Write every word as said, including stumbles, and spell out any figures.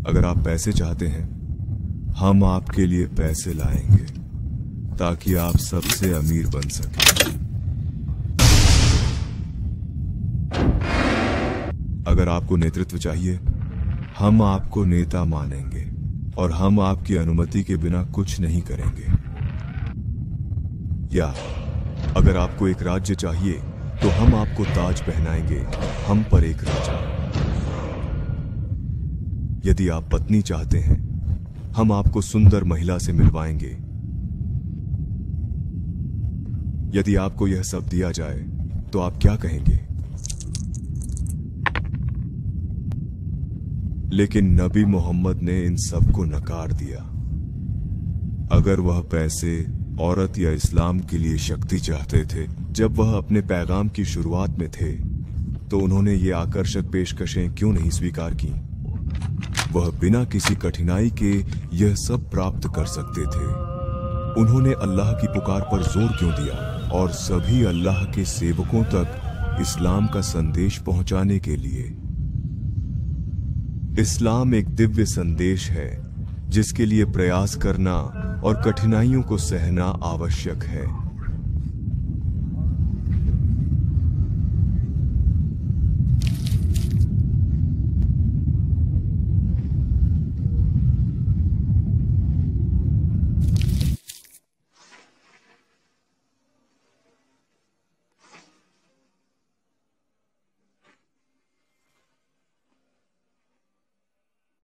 अगर आप पैसे चाहते हैं, हम आपके लिए पैसे लाएंगे ताकि आप सबसे अमीर बन सकें। अगर आपको नेतृत्व चाहिए, हम आपको नेता मानेंगे और हम आपकी अनुमति के बिना कुछ नहीं करेंगे। या अगर आपको एक राज्य चाहिए, तो हम आपको ताज पहनाएंगे, हम पर एक राजा। यदि आप पत्नी चाहते हैं, हम आपको सुंदर महिला से मिलवाएंगे। यदि आपको यह सब दिया जाए तो आप क्या कहेंगे? लेकिन नबी मोहम्मद ने इन सब को नकार दिया। अगर वह पैसे, औरत या इस्लाम के लिए शक्ति चाहते थे, जब वह अपने पैगाम की शुरुआत में थे, तो उन्होंने ये आकर्षक पेशकशें क्यों नहीं स्वीकार की? वह बिना किसी कठिनाई के यह सब प्राप्त कर सकते थे। उन्होंने अल्लाह की पुकार पर जोर क्यों दिया और सभी अल्लाह के सेवकों तक इस्लाम का संदेश पहुंचाने के लिए? इस्लाम एक दिव्य संदेश है जिसके लिए प्रयास करना और कठिनाइयों को सहना आवश्यक है।